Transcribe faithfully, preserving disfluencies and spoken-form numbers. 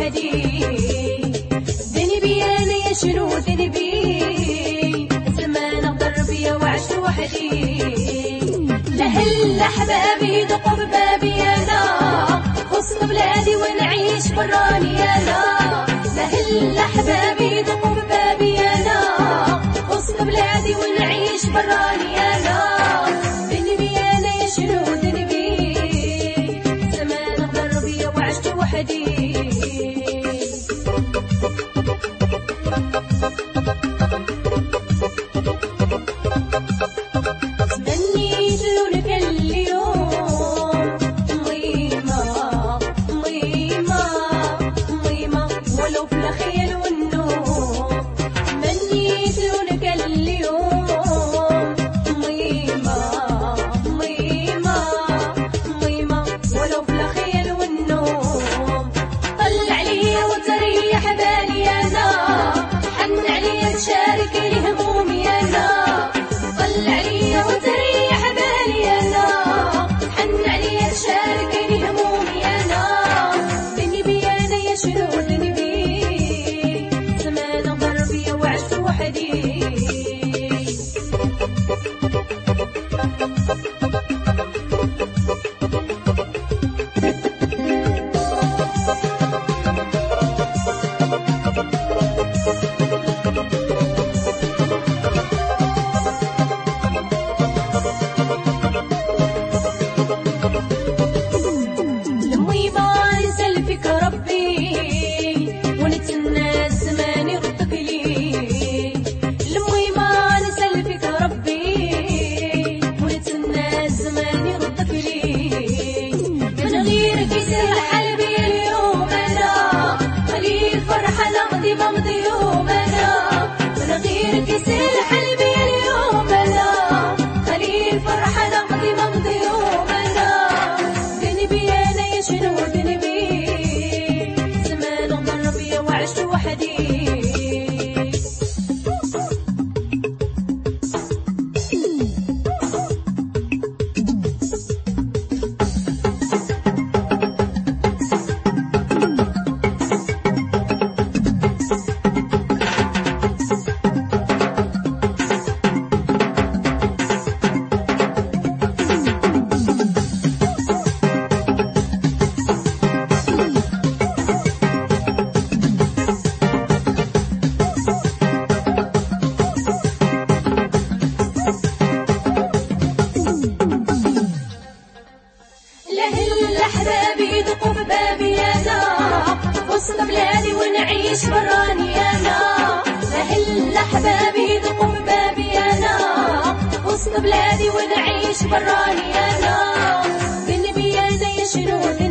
وحدي. ذنبي انا يا شنو ذنبي، زمان اغدر بيا وعشت وحدي. لهلا احبابي دقوا ببابي انا، وسط بلادي ونعيش براني انا. لهلا احبابي دقوا ببابي انا، وسط بلادي ونعيش براني انا. ذنبي انا يا شنو ذنبي، زمان اغدر بيا وعشت وحدي. تمنيت لونك اليوم ميمة ميمة ميمة، ولو في الخيل والنوم. تمنيت لونك اليوم ميمة ميمة ميمة، ولو في الخيل والنوم. طلع لي وتريح بالي انا، حن علي تشارك لي همومي انا. طلع لي وتريح بالي انا، حن علي تشارك لي همومي انا. ذنبي انا يا شنو ذنبي، زمان اغدر بيا وعشت وحدي. ممضي يوم انا من غير كيس الحلب اليوم انا، خلي الفرحة نقضي ممضي يوم انا. ذنبي انا يا شنو ذنبي، زمان اغدر بيا وعشت وحدي. لهلا احبابي دقوا ببابي انا، وسط بلادي ونعيش براني انا. لهلا احبابي دقوا ببابي انا، وسط بلادي ونعيش براني انا. ذنبي انا يا شنو